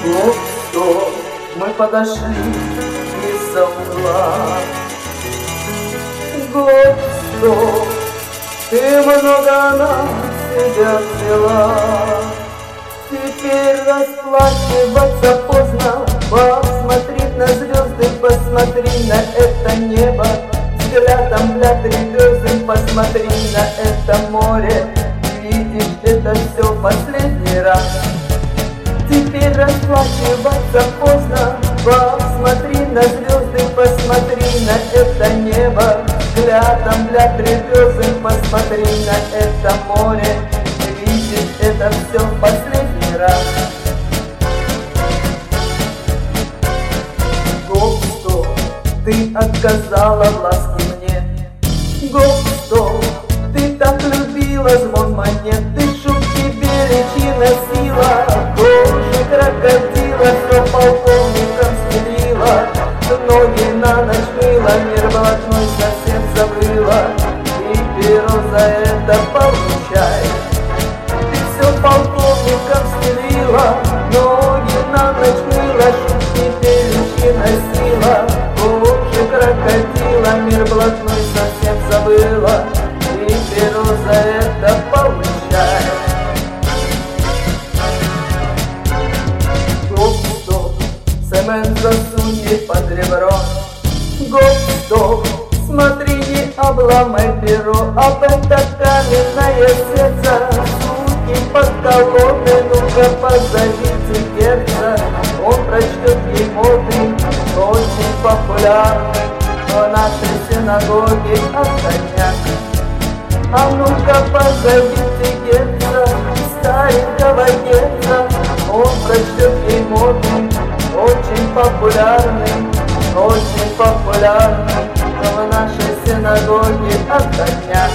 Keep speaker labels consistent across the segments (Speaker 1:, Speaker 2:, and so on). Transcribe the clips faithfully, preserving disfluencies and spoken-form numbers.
Speaker 1: Год сто мы подошли из-за угла. Год сто ты много на себя взяла. Теперь расплачиваться поздно. Посмотри на звезды, посмотри на это небо. Взглядом для тревёзы посмотри на это море. Видишь, это все последний раз. Теперь расплачиваться поздно. Посмотри на звезды, посмотри на это небо. Взглядом для тревёзы посмотри на это море. Видишь, это все в последний раз. Год сто ты отказала в ласке мне. Год сто ты так любила звон монет. Ты шутки беречи носила. Тоже крокодила, все полковником стелила. Ноги на ночь мыла, мир блатной совсем забыла. И перо за это получай. Ты все полковником стелила. Ноги на ночь мыла, шутки беречи носила. Тоже крокодила, мир блатной совсем забыла. И перо за это получай. Год сто цемент засунь под ребро. Год сто смотри, не обломай перо. Об это каменное сердце. Суки под колонной, ну-ка позовите перца. Он прочтет ей моды, очень популярный в нашей синагоге Охотняк. А ну-ка позовите герца, старенького герца. Он прочтет ей моды, очень популярный, очень популярный в нашей синагоге Охотняк.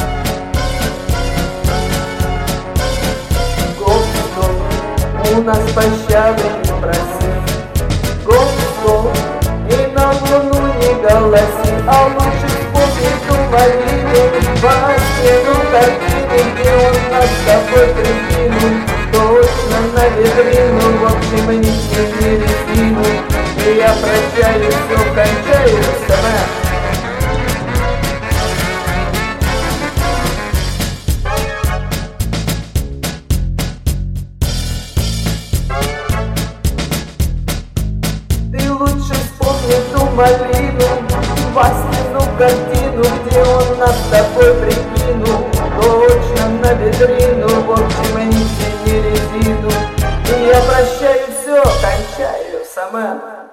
Speaker 1: Год сто у нас пощады не проси. Год сто и на луну не голоси. А лучше вспомни ту малину, во стену картины, где он нас с тобой прикинул. Точно на витрину, в общем, не сними резину. И я прощаю, все кончаю сама. Ты лучше вспомни ту малину, Васькину картину, где он нас с тобой прикинул. Точно на витрину, в общем, не сними резину. И я прощаю, все кончаю сама.